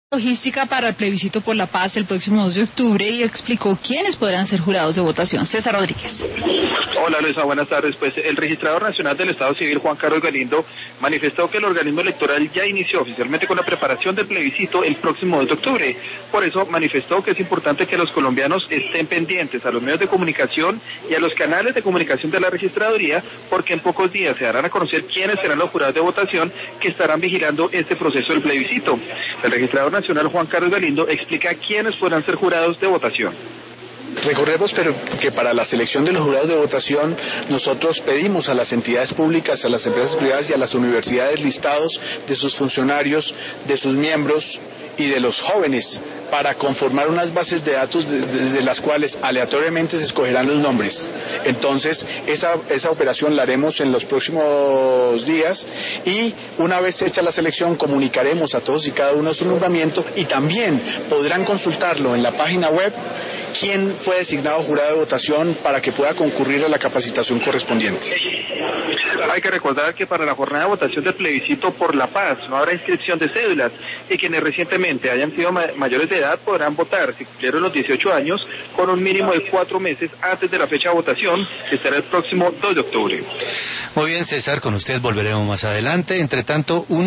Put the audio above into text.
Logística para el plebiscito por la paz el próximo 2 de octubre y explicó quiénes podrán ser jurados de votación. César Rodríguez. Hola Luisa, buenas tardes. Pues el registrador nacional del Estado Civil, Juan Carlos Galindo, manifestó que el organismo electoral ya inició oficialmente con la preparación del plebiscito el próximo 2 de octubre. Por eso manifestó que es importante que los colombianos estén pendientes a los medios de comunicación y a los canales de comunicación de la registraduría, porque en pocos días se darán a conocer quiénes serán los jurados de votación que estarán vigilando este proceso del plebiscito. El registrador nacional Juan Carlos Galindo explica quiénes podrán ser jurados de votación. Recordemos que para la selección de los jurados de votación nosotros pedimos a las entidades públicas, a las empresas privadas y a las universidades listados de sus funcionarios, de sus miembros y de los jóvenes para conformar unas bases de datos desde las cuales aleatoriamente se escogerán los nombres. Entonces esa operación la haremos en los próximos días y una vez hecha la selección comunicaremos a todos y cada uno su nombramiento y también podrán consultarlo en la página web quién fue designado jurado de votación para que pueda concurrir a la capacitación correspondiente. Hay que recordar que para la jornada de votación del plebiscito por la paz no habrá inscripción de cédulas y quienes recientemente hayan sido mayores de edad podrán votar si cumplieron los 18 años con un mínimo de 4 meses antes de la fecha de votación, que será el próximo 2 de octubre. Muy bien, César, con usted volveremos más adelante. Entre tanto,